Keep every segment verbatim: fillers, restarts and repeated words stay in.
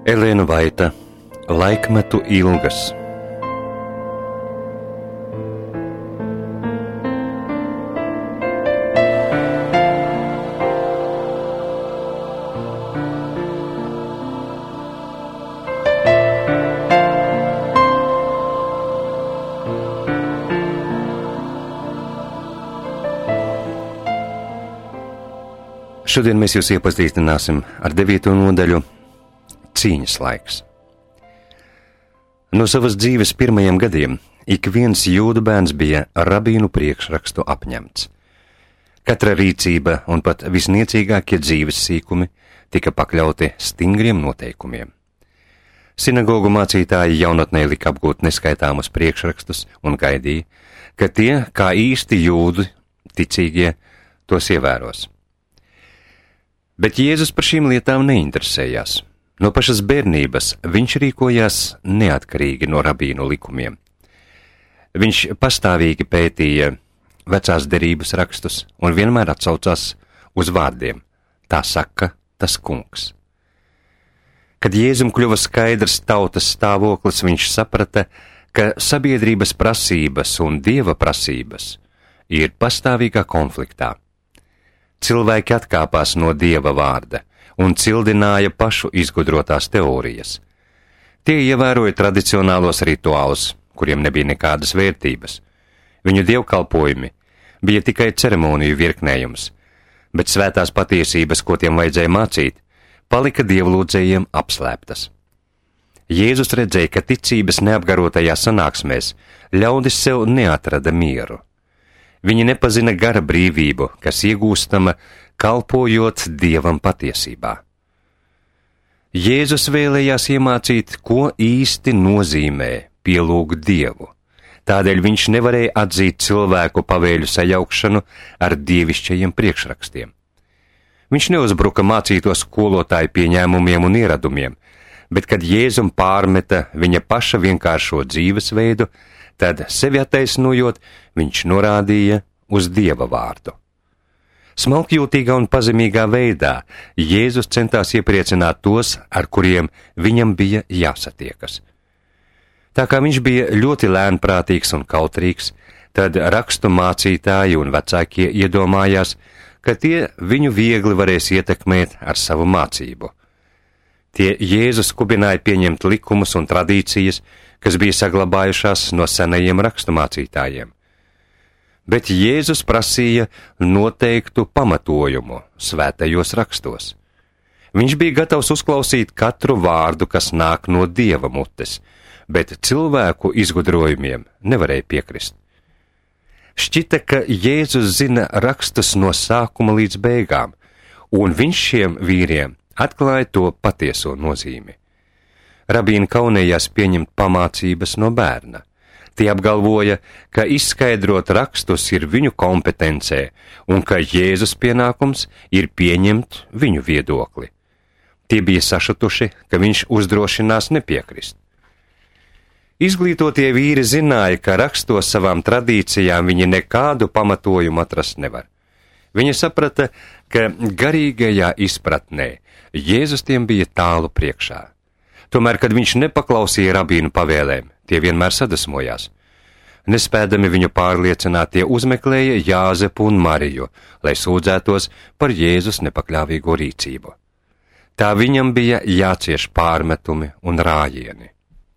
Elēna Vaita, Laikmetu ilgas. Šodien mēs jūs iepazīstināsim ar devīto nodaļu Cīņas laiks. No savas dzīves pirmajiem gadiem ik viens jūdu bērns bija rabīnu priekšrakstu apņemts. Katra rīcība un pat visniecīgākie dzīves sīkumi tika pakļauti stingriem noteikumiem. Sinagogu mācītāji jaunatnē lika apgūt neskaitāmus priekšrakstus un gaidīja, ka tie, kā īsti jūdu ticīgie, tos ievēros. Bet Jēzus par šīm lietām neinteresējās. No pašas bērnības viņš rīkojās neatkarīgi no rabīnu likumiem. Viņš pastāvīgi pētīja vecās derības rakstus un vienmēr atsaucās uz vārdiem: tā saka tas kungs. Kad Jēzum kļuva skaidrs tautas stāvoklis, viņš saprata, ka sabiedrības prasības un Dieva prasības ir pastāvīgā konfliktā. Cilvēki atkāpās no Dieva vārda un cildināja pašu izgudrotās teorijas. Tie ievēroja tradicionālos rituālus, kuriem nebija nekādas vērtības. Viņu dievkalpojumi bija tikai ceremoniju virknējums, bet svētās patiesības, ko tiem vajadzēja mācīt, palika dievlūdzējiem apslēptas. Jēzus redzēja, ka ticības neapgarotajās sanāksmēs ļaudis sev neatrada mieru. Viņi nepazina gara brīvību, kas iegūstama, kalpojot Dievam patiesībā. Jēzus vēlējās iemācīt, ko īsti nozīmē pielūgt Dievu. Tādēļ viņš nevarēja atzīt cilvēku pavēļu sajaukšanu ar dievišķajiem priekšrakstiem. Viņš neuzbruka mācīto skolotāju pieņēmumiem un ieradumiem, bet, kad Jēzum pārmeta viņa paša vienkāršo dzīvesveidu, tad, sevi attaisnojot, viņš norādīja uz Dieva vārdu. Smalkjūtīgā un pazemīgā veidā Jēzus centās iepriecināt tos, ar kuriem viņam bija jāsatiekas. Tā kā viņš bija ļoti lēnprātīgs un kautrīgs, tad rakstu mācītāji un vecākie iedomājās, ka tie viņu viegli varēs ietekmēt ar savu mācību. Tie Jēzus skubināja pieņemt likumus un tradīcijas, kas bija saglabājušās no senajiem raksturmācītājiem. Bet Jēzus prasīja noteiktu pamatojumu svētajos rakstos. Viņš bija gatavs uzklausīt katru vārdu, kas nāk no Dieva mutes, bet cilvēku izgudrojumiem nevarēja piekrist. Šķita, ka Jēzus zina rakstus no sākuma līdz beigām, un viņš šiem vīriem atklāja to patieso nozīmi. Rabīni kaunējās pieņemt pamācības no bērna. Tie apgalvoja, ka izskaidrot rakstus ir viņu kompetencē un ka Jēzus pienākums ir pieņemt viņu viedokli. Tie bija sašutuši, ka viņš uzdrošinās nepiekrist. Izglītotie vīri zināja, ka rakstos savām tradīcijām viņi nekādu pamatojumu atrast nevar. Viņi saprata, ka garīgajā izpratnē Jēzus tiem bija tālu priekšā. Tomēr, kad viņš nepaklausīja rabīnu pavēlēm, tie vienmēr sadusmojās. Nespēdami viņu pārliecināt, tie uzmeklēja Jāzepu un Mariju, lai sūdzētos par Jēzus nepakļāvīgo rīcību. Tā viņam bija jācieš pārmetumi un rājieni.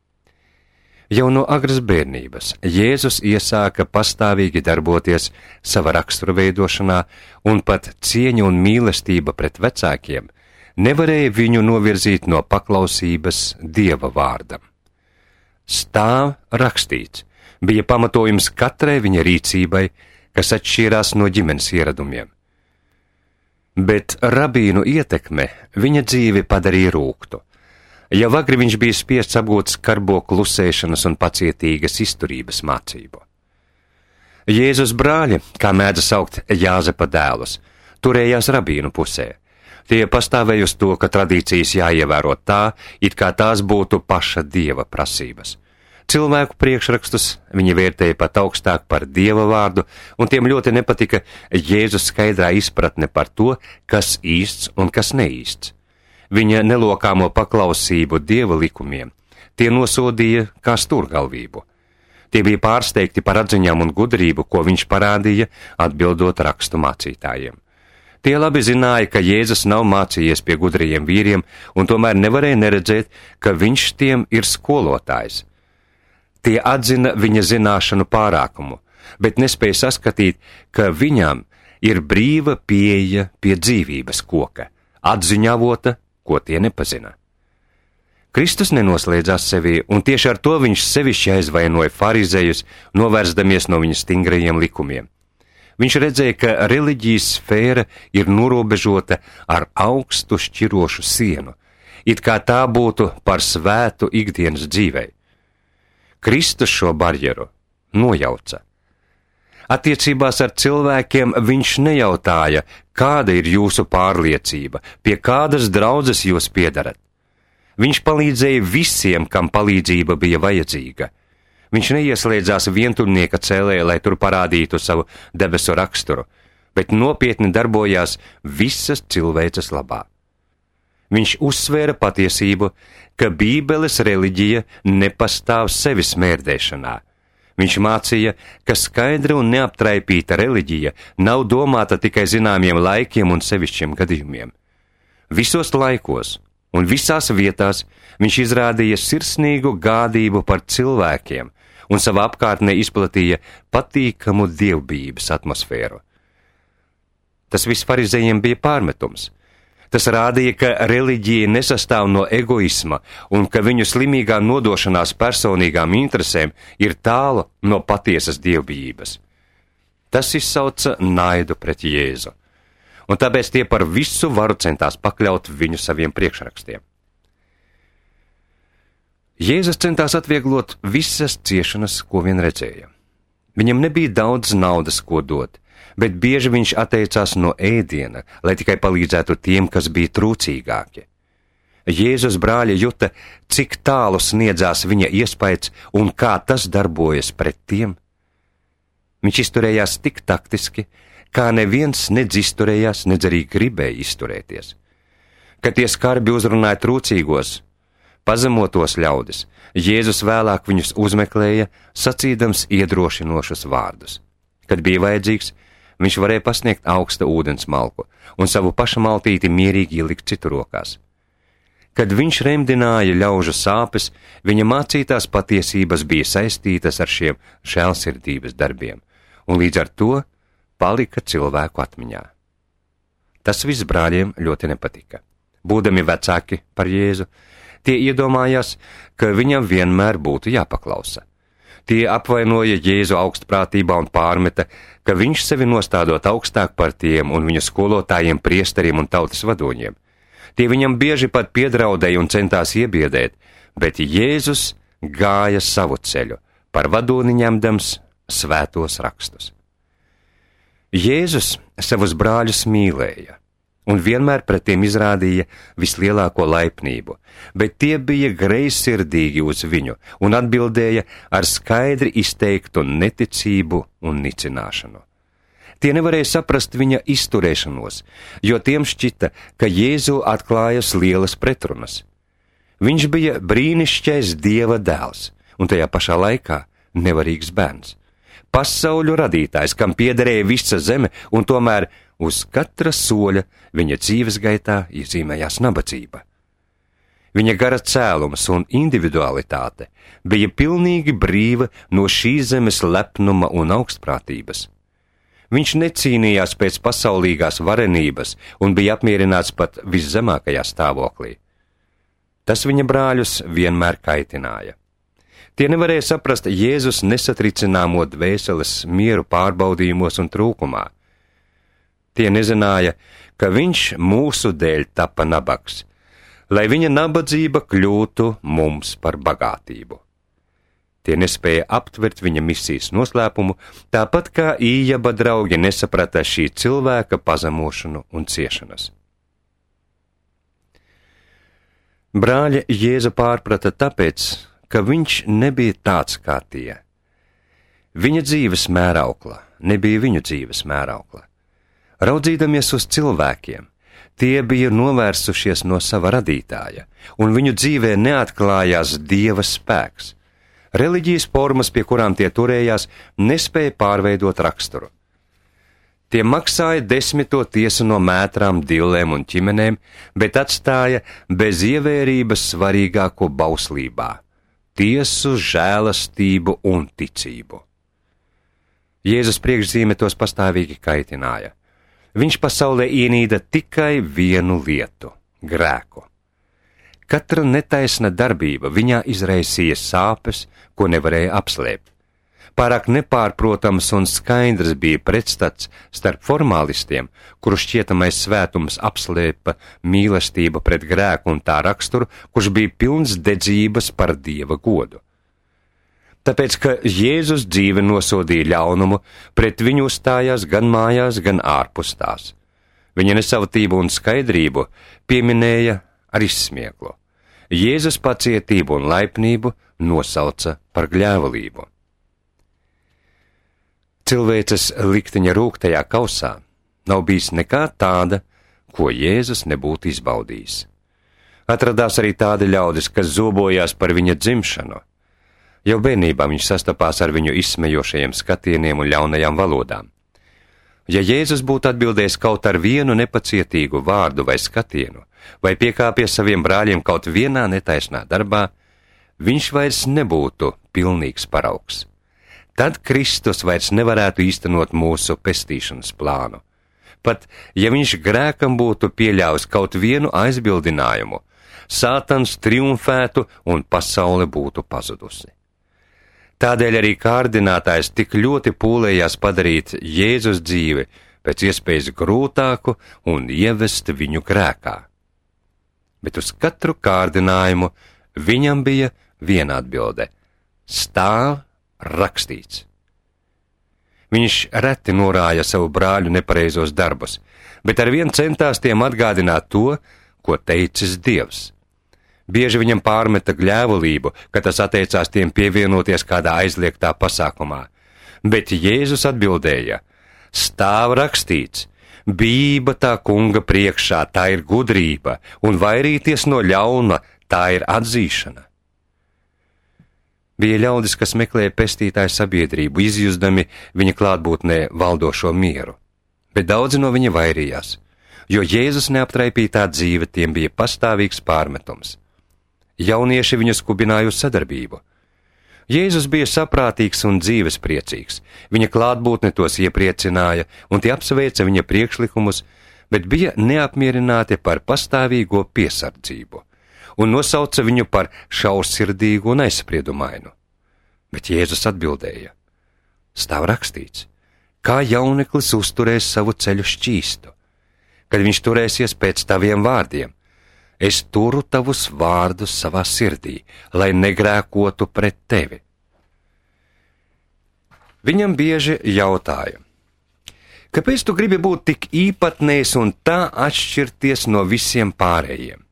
Jau no agras bērnības Jēzus iesāka pastāvīgi darboties sava rakstura veidošanā, un pat cieņa un mīlestība pret vecākiem nevarēja viņu novirzīt no paklausības Dieva vārdam. Stāv rakstīts bija pamatojums katrai viņa rīcībai, kas atšķīrās no ģimenes ieradumiem. Bet rabīnu ietekme viņa dzīvi padarīja rūgtu. Jau agri viņš bija spiests apgūt skarbo klusēšanas un pacietīgas izturības mācību. Jēzus brāļi, kā mēdza saukt Jāzepa dēlus, turējās rabīnu pusē. Tie pastāvēja uz to, ka tradīcijas jāievēro tā, it kā tās būtu paša Dieva prasības. Cilvēku priekšrakstus viņi vērtēja pat augstāk par Dieva vārdu, un tiem ļoti nepatika Jēzus skaidrā izpratne par to, kas īsts un kas neīsts. viņa nelokāmo paklausību Dieva likumiem, tie nosodīja kā stūrgalvību. Tie bija pārsteigti par atziņām un gudrību, ko viņš parādīja, atbildot rakstu mācītājiem. Tie labi zināja, ka Jēzus nav mācījies pie gudrajiem vīriem, un tomēr nevarēja neredzēt, ka viņš tiem ir skolotājs. Tie atzina viņa zināšanu pārākumu, bet nespēja saskatīt, ka viņam ir brīva pieeja pie dzīvības koka, atziņa avota, ko tie nepazina. Kristus nenoslēdzās sevī, un tieši ar to viņš sevišķi aizvainoja farizējus, novērsdamies no viņa stingrajiem likumiem. Viņš redzēja, ka reliģijas sfēra ir norobežota ar augstu šķirošu sienu, it kā tā būtu par svētu ikdienas dzīvei. Kristus šo barjeru nojauca. Attiecībās ar cilvēkiem viņš nejautāja, kāda ir jūsu pārliecība, pie kādas draudzes jūs piedarat. Viņš palīdzēja visiem, kam palīdzība bija vajadzīga. Viņš neieslēdzās vientuļnieka cēlē, lai tur parādītu savu debesu raksturu, bet nopietni darbojās visas cilvēces labā. Viņš uzsvēra patiesību, ka Bībeles reliģija nepastāv sevis mērdēšanā. Viņš mācīja, ka skaidra un neaptraipīta reliģija nav domāta tikai zināmiem laikiem un sevišķiem gadījumiem. Visos laikos un visās vietās viņš izrādīja sirsnīgu gādību par cilvēkiem un savā apkārtnē izplatīja patīkamu dievbijības atmosfēru. Tas viss farizējiem bija pārmetums. Tas rādīja, ka reliģija nesastāv no egoisma un ka viņu slimīgā nodošanās personīgām interesēm ir tālu no patiesas dievbijības. Tas izsauca naidu pret Jēzu, un tāpēc tie par visu varu centās pakļaut viņu saviem priekšrakstiem. Jēzus centās atvieglot visas ciešanas, ko vien redzēja. Viņam nebija daudz naudas, ko dot, bet bieži viņš atteicās no ēdiena, lai tikai palīdzētu tiem, kas bija trūcīgāki. Jēzus brāļi juta, cik tālu sniedzās viņa iespējas un kā tas darbojas pret tiem. Viņš izturējās tik taktiski, kā neviens nedz izturējās, nedz arī gribēja izturēties. Kad tie skarbi uzrunāja trūcīgos, pazemotos ļaudis, Jēzus vēlāk viņus uzmeklēja, sacīdams iedrošinošus vārdus. Kad bija vajadzīgs, viņš varēja pasniegt augsta ūdens malku un savu pašamaltīti mierīgi ielikt citu rokās. Kad viņš remdināja ļaužu sāpes, viņa mācītās patiesības bija saistītas ar šiem žēlsirdības darbiem, un līdz ar to palika cilvēku atmiņā. Tas viss brāļiem ļoti nepatika. Būdami vecāki par Jēzu, tie iedomājās, ka viņam vienmēr būtu jāpaklausa. Tie apvainoja Jēzu augstprātībā un pārmeta, ka viņš sevi nostādot augstāk par tiem un viņu skolotājiem, priesteriem un tautas vadoņiem. Tie viņam bieži pat piedraudēja un centās iebiedēt, bet Jēzus gāja savu ceļu, par vadoni ņemdams svētos rakstus. Jēzus savus brāļus mīlēja un vienmēr pret tiem izrādīja vislielāko laipnību, bet tie bija greizsirdīgi uz viņu un atbildēja ar skaidri izteiktu neticību un nicināšanu. Tie nevarēja saprast viņa izturēšanos, jo tiem šķita, ka Jēzu atklājas lielas pretrunas. Viņš bija brīnišķīgais Dieva dēls un tajā pašā laikā nevarīgs bērns. Pasauļu radītājs, kam piederēja visa zeme, un tomēr uz katra soļa viņa dzīves gaitā iezīmējās nabadzība. Viņa gara cēlums un individualitāte bija pilnīgi brīva no šīs zemes lepnuma un augstprātības. Viņš necīnījās pēc pasaulīgās varenības un bija apmierināts pat viszemākajā stāvoklī. Tas viņa brāļus vienmēr kaitināja. Tie nevarēja saprast Jēzus nesatricināmo dvēseles mieru pārbaudījumos un trūkumā. Tie nezināja, ka viņš mūsu dēļ tapa nabaks, lai viņa nabadzība kļūtu mums par bagātību. Tie nespēja aptvert viņa misijas noslēpumu, tāpat kā Ījaba draugi nesaprata šī cilvēka pazemošanu un ciešanas. Brāļi Jēzu pārprata tāpēc, ka viņš nebija tāds kā tie. Viņa dzīves mēraukla nebija viņu dzīves mēraukla. Raudzīdamies uz cilvēkiem, Tie bija novērsušies no sava radītāja, un viņu dzīvē neatklājās Dieva spēks. Reliģijas formas, pie kurām tie turējās, nespēja pārveidot raksturu. Tie maksāja desmito tiesu no mētrām, dillēm un ķimenēm, bet atstāja bez ievērības svarīgāko bauslībā – tiesu, žēlastību un ticību. Jēzus priekšzīme tos pastāvīgi kaitināja. Viņš pasaulē ienīda tikai vienu lietu – grēku. Katra netaisna darbība viņā izraisīja sāpes, ko nevarēja apslēpt. Pārāk nepārprotams un skaidrs bija pretstats starp formālistiem, kuru šķietamais svētums apslēpa mīlestību pret grēku un tā raksturu, kurš bija pilns dedzības par Dieva godu. Tāpēc, ka Jēzus dzīve nosodīja ļaunumu, pret viņu uzstājās gan mājās, gan ārpus tās. Viņa nesavatību un skaidrību pieminēja ar izsmieklu. Jēzus pacietību un laipnību nosauca par gļēvulību. Cilvēces likteņa rūgtajā kausā nav bijis nekā tāda, ko Jēzus nebūtu izbaudījis. Atradās arī tādi ļaudis, kas zobojās par viņa dzimšanu. Jau bērnībā viņš sastapās ar viņu izsmejošajiem skatieniem un ļaunajām valodām. Ja Jēzus būtu atbildējis kaut ar vienu nepacietīgu vārdu vai skatienu, vai piekāpies saviem brāļiem kaut vienā netaisnā darbā, viņš vairs nebūtu pilnīgs paraugs. Tad Kristus vairs nevarētu īstenot mūsu pestīšanas plānu. Pat, ja viņš grēkam būtu pieļāvis kaut vienu aizbildinājumu, Sātans triumfētu un pasaule būtu pazudusi. Tādēļ arī kārdinātājs tik ļoti pūlējās padarīt Jēzus dzīvi pēc iespējas grūtāku un ievest viņu grēkā. Bet uz katru kārdinājumu viņam bija viena atbilde – stāv rakstīts. Viņš reti norāja savu brāļu nepareizos darbus, bet arvien centās tiem atgādināt to, ko teicis Dievs. Bieži viņam pārmeta gļēvulību, ka tas attiecās tiem pievienoties kādā aizliegtā pasākumā, bet Jēzus atbildēja: stāv rakstīts, bība tā kunga priekšā, tā ir gudrība, un vairīties no ļauna, tā ir atzīšana. Bija ļaudis, kas meklēja pestītāju sabiedrību, izjustami viņa klātbūtnē valdošo mieru, bet daudzi no viņa vairījās, jo Jēzus neaptraipītā dzīve tiem bija pastāvīgs pārmetums. Jaunieši viņu skubināja uz sadarbību. Jēzus bija saprātīgs un dzīvespriecīgs, viņa klātbūtne tos iepriecināja, un tie apsveica viņa priekšlikumus, bet bija neapmierināti par pastāvīgo piesardzību, un nosauca viņu par šaursirdīgu un aizspriedumainu. Bet Jēzus atbildēja: stāv rakstīts, kā jauneklis uzturēs savu ceļu šķīstu, kad viņš turēsies pēc taviem vārdiem. Es turu tavus vārdus savā sirdī, lai negrēkotu pret tevi. Viņam bieži jautāja: kāpēc tu gribi būt tik īpatnējs un tā atšķirties no visiem pārējiem?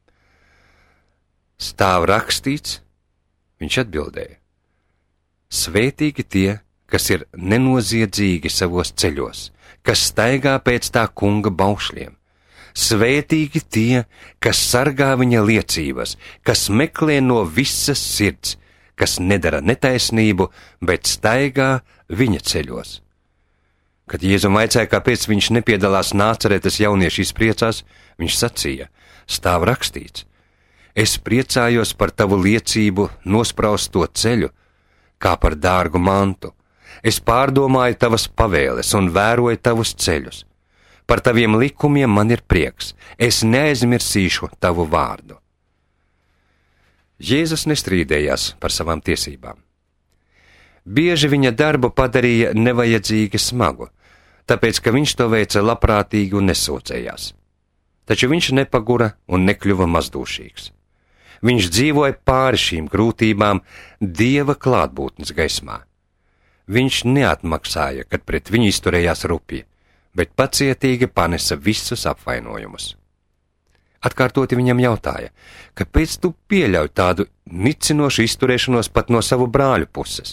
Stāv rakstīts, viņš atbildēja: svētīgi tie, kas ir nenoziedzīgi savos ceļos, kas staigā pēc tā kunga baušļiem. Svētīgi tie, kas sargā viņa liecības, kas meklē no visas sirds, kas nedara netaisnību, bet staigā viņa ceļos. Kad Jēzum vaicāja, kāpēc viņš nepiedalās Nācaretes jauniešu izpriecās, viņš sacīja: stāv rakstīts, es priecājos par tavu liecību nosprausto ceļu, kā par dārgu mantu. Es pārdomāju tavas pavēles un vēroju tavus ceļus. Par taviem likumiem man ir prieks, es neaizmirsīšu tavu vārdu. Jēzus nestrīdējās par savām tiesībām. Bieži viņa darbu padarīja nevajadzīgi smagu, tāpēc, ka viņš to veica labprātīgi un nesūdzējās. Taču viņš nepagura un nekļuva mazdūšīgs. Viņš dzīvoja pāri šīm grūtībām Dieva klātbūtnes gaismā. Viņš neatmaksāja, kad pret viņu izturējās rupji, bet pacietīgi panesa visus apvainojumus. Atkārtoti viņam jautāja: kāpēc tu pieļauj tādu nicinošu izturēšanos pat no savu brāļu puses?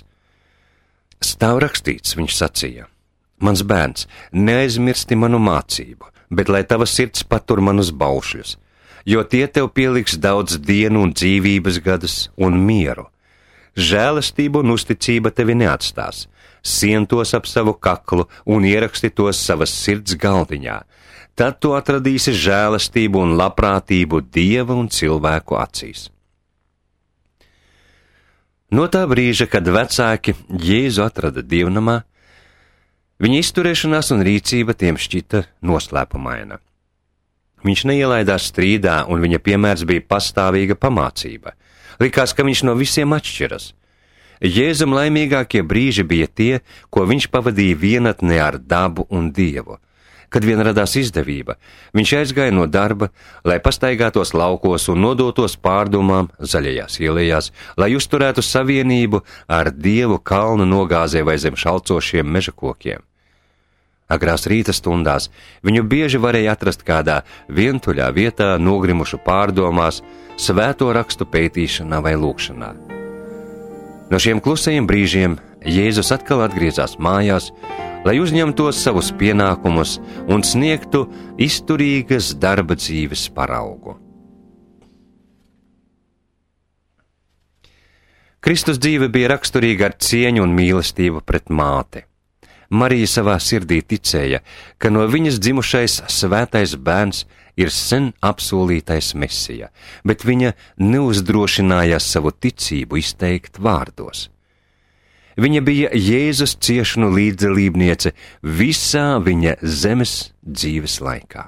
Stāv rakstīts, viņš sacīja: mans bērns, neaizmirsti manu mācību, bet lai tava sirds patur manus baušļus, jo tie tev pieliks daudz dienu un dzīvības gadus un mieru. Žēlastība un uzticība tevi neatstās, sien tos ap savu kaklu un ieraksti tos savas sirds galdiņā. Tad tu atradīsi žēlastību un labprātību Dieva un cilvēku acīs. No tā brīža, kad vecāki Jēzu atrada dievnamā, viņa izturēšanās un rīcība tiem šķita noslēpumaina. Viņš neielaidās strīdā, un viņa piemērs bija pastāvīga pamācība. Likās, ka viņš no visiem atšķiras. Jēzum laimīgākie brīži bija tie, ko viņš pavadīja vienatnē ar dabu un Dievu. Kad vien radās izdevība, viņš aizgāja no darba, lai pastaigātos laukos un nodotos pārdomām zaļajās ielējās, lai uzturētu savienību ar Dievu kalnu nogāzē vai zem šalcošiem meža kokiem. Agrās rīta stundās viņu bieži varēja atrast kādā vientuļā vietā, nogrimušu pārdomās, svēto rakstu pētīšanā vai lūkšanā. No šiem klusajiem brīžiem Jēzus atkal atgriezās mājās, lai uzņemtos savus pienākumus un sniegtu izturīgas darba dzīves paraugu. Kristus dzīve bija raksturīga ar cieņu un mīlestību pret māti. Marija savā sirdī ticēja, ka no viņas dzimušais svētais bērns ir sen apsolītais Mesija, bet viņa neuzdrošinājās savu ticību izteikt vārdos. Viņa bija Jēzus ciešanu līdzdalībniece visā viņa zemes dzīves laikā.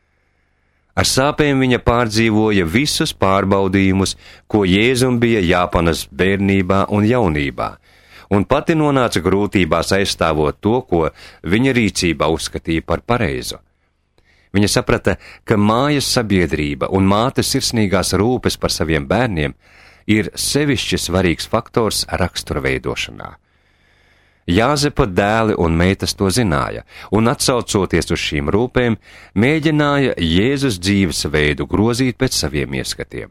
Ar sāpēm viņa pārdzīvoja visus pārbaudījumus, ko Jēzum bija jāpanes bērnībā un jaunībā, un pati nonāca grūtībās aizstāvot to, ko viņa rīcībā uzskatīja par pareizu. Viņa saprata, ka mājas sabiedrība un mātes sirsnīgās rūpes par saviem bērniem ir sevišķi svarīgs faktors rakstura veidošanā. Jāzepa dēli un meitas to zināja, un atsaucoties uz šīm rūpēm, mēģināja Jēzus dzīves veidu grozīt pēc saviem ieskatiem.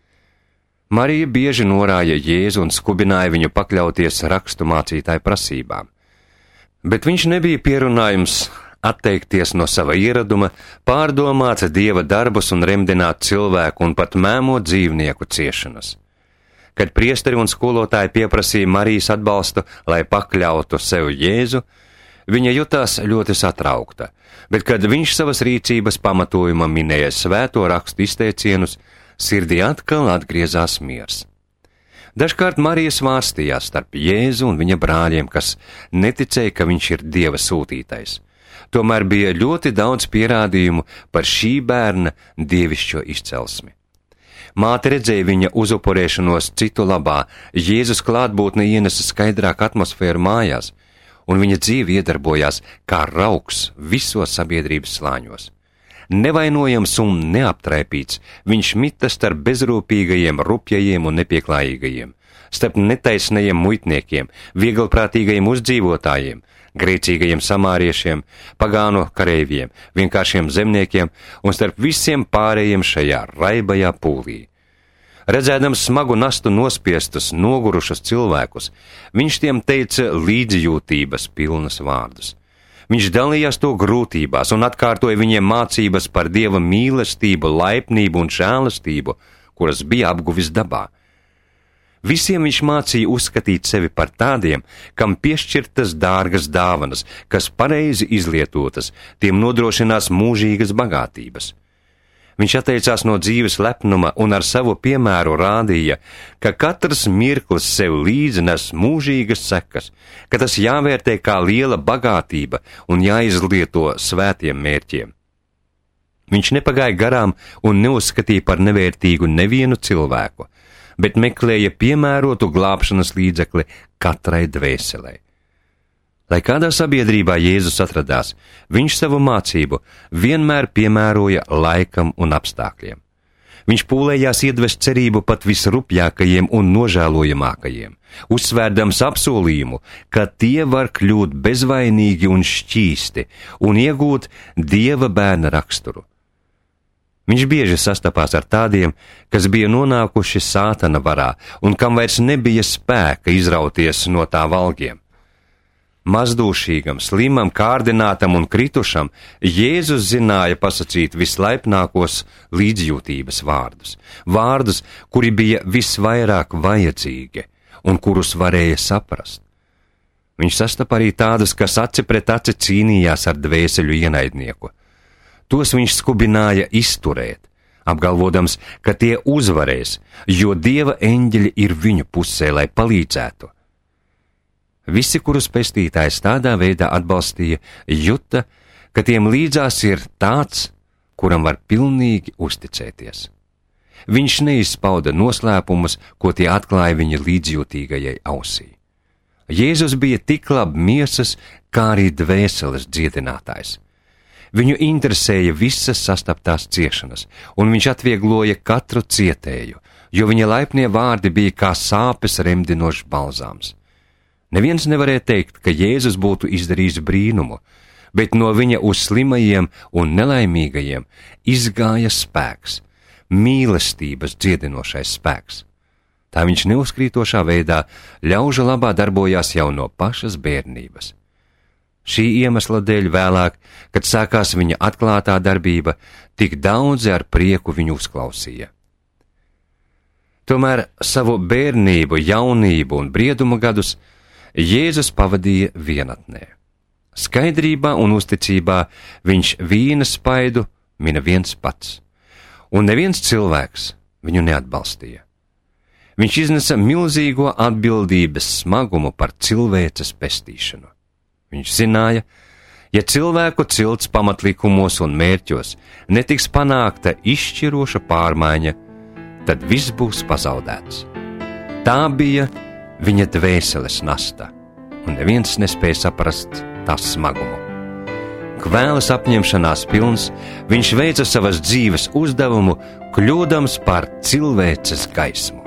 Marija bieži norāja Jēzu un skubināja viņu pakļauties rakstu mācītāju prasībām. Bet viņš nebija pierunājums atteikties no sava ieraduma, pārdomāt Dieva darbus un remdināt cilvēku un pat mēmot dzīvnieku ciešanas. Kad priesteri un skolotāji pieprasīja Marijas atbalstu, lai pakļautu sev Jēzu, viņa jutās ļoti satraukta, bet kad viņš savas rīcības pamatojuma minēja svēto rakstu izteicienus, sirdī atkal atgriezās miers. Dažkārt Marija svārstījās starp Jēzu un viņa brāļiem, kas neticēja, ka viņš ir Dieva sūtītais. Tomēr bija ļoti daudz pierādījumu par šī bērna dievišķo izcelsmi. Māte redzēja viņa uzupurēšanos citu labā, Jēzus klātbūtne ienesa skaidrāku atmosfēru mājās, un viņa dzīve iedarbojās kā raugs visos sabiedrības slāņos. Nevainojams un neaptraipīts, viņš mita starp bezrūpīgajiem, rupjajiem un nepieklājīgajiem, starp netaisnajiem muitniekiem, vieglprātīgajiem uzdzīvotājiem, grēcīgajiem samāriešiem, pagānu kareiviem, vienkāršiem zemniekiem un starp visiem pārējiem šajā raibajā pūlī. Redzēdams smagu nastu nospiestus, nogurušus cilvēkus, viņš tiem teica līdzjūtības pilnus vārdus. Viņš dalījās to grūtībās un atkārtoja viņiem mācības par Dieva mīlestību, laipnību un žēlastību, kuras bija apguvis dabā. Visiem viņš mācīja uzskatīt sevi par tādiem, kam piešķirtas dārgas dāvanas, kas pareizi izlietotas, tiem nodrošinās mūžīgas bagātības. Viņš atteicās no dzīves lepnuma un ar savu piemēru rādīja, ka katrs mirklis sev līdzi nes mūžīgas sekas, ka tas jāvērtē kā liela bagātība un jāizlieto svētiem mērķiem. Viņš nepagāja garām un neuzskatīja par nevērtīgu nevienu cilvēku, bet meklēja piemērotu glābšanas līdzekli katrai dvēselē. Lai kādā sabiedrībā Jēzus atradās, viņš savu mācību vienmēr piemēroja laikam un apstākļiem. Viņš pūlējās iedvest cerību pat visrupjākajiem un nožēlojamākajiem, uzsvērdams apsolījumu, ka tie var kļūt bezvainīgi un šķīsti un iegūt Dieva bērna raksturu. Viņš bieži sastapās ar tādiem, kas bija nonākuši sātana varā un kam vairs nebija spēka izrauties no tā valgiem. Mazdūšīgam, slimam, kārdinātam un kritušam Jēzus zināja pasakīt vislaipnākos līdzjūtības vārdus, vārdus, kuri bija visvairāk vajadzīgi un kurus varēja saprast. Viņš sastapa arī tādus, kas aci pret aci cīnījās ar dvēseļu ienaidnieku. Tos viņš skubināja izturēt, apgalvodams, ka tie uzvarēs, jo Dieva eņģeļi ir viņu pusē, lai palīdzētu. Visi, kurus pestītājs tādā veidā atbalstīja, juta, ka tiem līdzās ir tāds, kuram var pilnīgi uzticēties. Viņš neizpauda noslēpumus, ko tie atklāja viņa līdzjūtīgajai ausī. Jēzus bija tik labi miesas, kā arī dvēseles dziedinātājs. Viņu interesēja visas sastaptās ciešanas, un viņš atviegloja katru cietēju, jo viņa laipnie vārdi bija kā sāpes remdinošs balzāms. Neviens nevarēja teikt, ka Jēzus būtu izdarījis brīnumu, bet no viņa uz slimajiem un nelaimīgajiem izgāja spēks, mīlestības dziedinošais spēks. Tā viņš neuzkrītošā veidā ļaužu labā darbojās jau no pašas bērnības. Šī iemesla dēļ vēlāk, kad sākās viņa atklātā darbība, tik daudzi ar prieku viņu uzklausīja. Tomēr savu bērnību, jaunību un brieduma gadus Jēzus pavadīja vienatnē. Skaidrībā un uzticībā viņš vīna spaidu mina viens pats, un neviens cilvēks viņu neatbalstīja. Viņš iznesa milzīgo atbildības smagumu par cilvēces pestīšanu. Viņš zināja, ja cilvēku cilts pamatlikumos un mērķos netiks panākta izšķiroša pārmaiņa, tad viss būs pazaudēts. Tā bija viņa dvēseles nasta, un neviens nespēja saprast tās smagumu. Kvēles apņemšanās pilns, viņš veica savas dzīves uzdevumu, kļūdams par cilvēces gaismu.